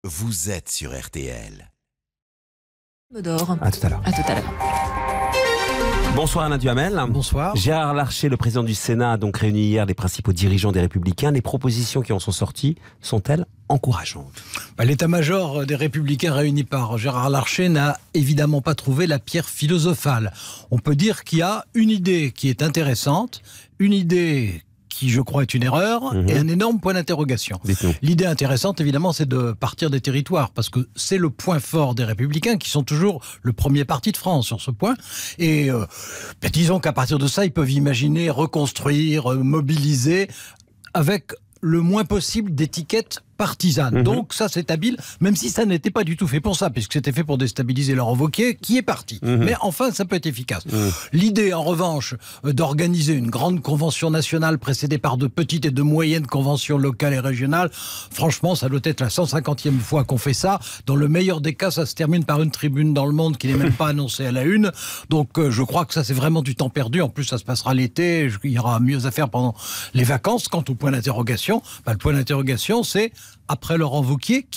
vous êtes sur RTL. À tout à l'heure. À tout à l'heure. Bonsoir Alain Duhamel. Bonsoir. Gérard Larcher, le président du Sénat, a donc réuni hier les principaux dirigeants des Républicains. Les propositions qui en sont sorties sont-elles encourageantes? L'état-major des Républicains réuni par Gérard Larcher n'a évidemment pas trouvé la pierre philosophale. On peut dire qu'il y a une idée qui est intéressante, une idée qui, je crois, est une erreur, et un énorme point d'interrogation. L'idée intéressante, évidemment, c'est de partir des territoires, parce que c'est le point fort des Républicains, qui sont toujours le premier parti de France sur ce point. Et disons qu'à partir de ça, ils peuvent imaginer reconstruire, mobiliser, avec le moins possible d'étiquettes partisanes. Donc ça, c'est habile, même si ça n'était pas du tout fait pour ça, puisque c'était fait pour déstabiliser Laurent Wauquiez, qui est parti. Mais enfin, ça peut être efficace. L'idée, en revanche, d'organiser une grande convention nationale précédée par de petites et de moyennes conventions locales et régionales, franchement, ça doit être la 150e fois qu'on fait ça. Dans le meilleur des cas, ça se termine par une tribune dans Le Monde qui n'est même pas annoncée à la une. Donc je crois que ça, c'est vraiment du temps perdu. En plus, ça se passera l'été, il y aura mieux à faire pendant les vacances. Quant au point d'interrogation, le point d'interrogation, c'est après Laurent Wauquiez, qui ?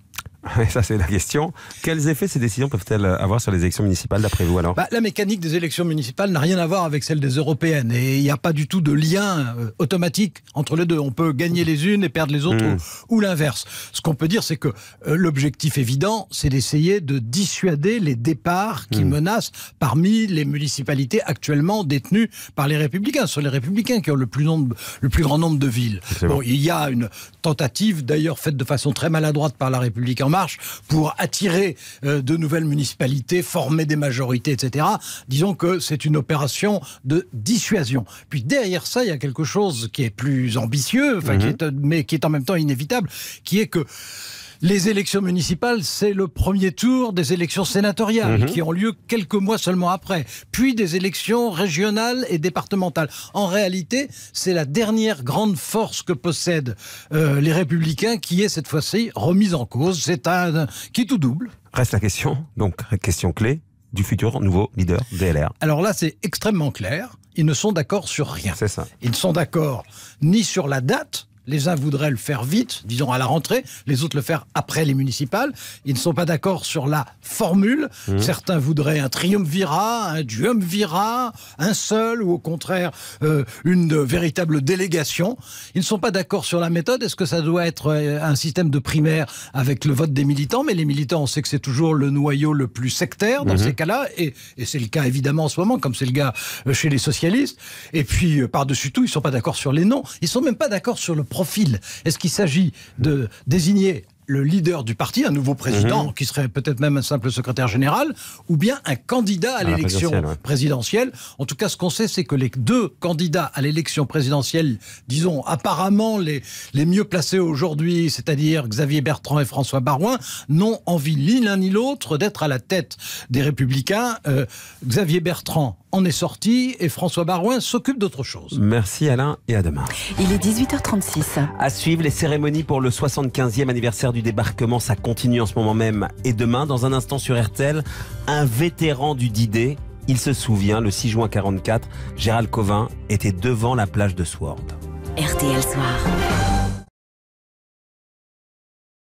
Ça, c'est la question. Quels effets ces décisions peuvent-elles avoir sur les élections municipales, d'après vous, alors ? La mécanique des élections municipales n'a rien à voir avec celle des européennes. Et il n'y a pas du tout de lien automatique entre les deux. On peut gagner les unes et perdre les autres, ou l'inverse. Ce qu'on peut dire, c'est que l'objectif évident, c'est d'essayer de dissuader les départs qui menacent parmi les municipalités actuellement détenues par les Républicains. Ce sont les Républicains qui ont le plus grand nombre de villes. Bon, il y a une tentative, d'ailleurs faite de façon très maladroite par La République En Marche, pour attirer de nouvelles municipalités, former des majorités, etc. Disons que c'est une opération de dissuasion. Puis derrière ça, il y a quelque chose qui est plus ambitieux, mais qui est en même temps inévitable, qui est que les élections municipales, c'est le premier tour des élections sénatoriales qui ont lieu quelques mois seulement après, puis des élections régionales et départementales. En réalité, c'est la dernière grande force que possèdent les Républicains qui est cette fois-ci remise en cause. C'est un qui tout double. Reste la question, donc question clé, du futur nouveau leader DLR. Alors là, c'est extrêmement clair. Ils ne sont d'accord sur rien. C'est ça. Ils ne sont d'accord ni sur la date. Les uns voudraient le faire vite, disons à la rentrée, les autres le faire après les municipales. Ils ne sont pas d'accord sur la formule. Certains voudraient un triumvirat, un duumvirat, un seul, ou au contraire une véritable délégation. Ils ne sont pas d'accord sur la méthode. Est-ce que ça doit être un système de primaire avec le vote des militants? Mais les militants, on sait que c'est toujours le noyau le plus sectaire dans ces cas-là, et c'est le cas évidemment en ce moment, comme c'est le cas chez les socialistes. Et puis, par-dessus tout, ils ne sont pas d'accord sur les noms. Ils ne sont même pas d'accord sur le profil. Est-ce qu'il s'agit de désigner le leader du parti, un nouveau président, qui serait peut-être même un simple secrétaire général, ou bien un candidat à l'élection présidentielle. En tout cas, ce qu'on sait, c'est que les deux candidats à l'élection présidentielle, disons apparemment les mieux placés aujourd'hui, c'est-à-dire Xavier Bertrand et François Baroin, n'ont envie ni l'un ni l'autre d'être à la tête des Républicains. Xavier Bertrand en est sorti et François Baroin s'occupe d'autre chose. Merci Alain, et à demain. Il est 18h36. À suivre les cérémonies pour le 75e anniversaire du débarquement, ça continue en ce moment même. Et demain, dans un instant sur RTL, un vétéran du D-Day, il se souvient, le 6 juin 1944, Gérald Covin était devant la plage de Sword. RTL Soir.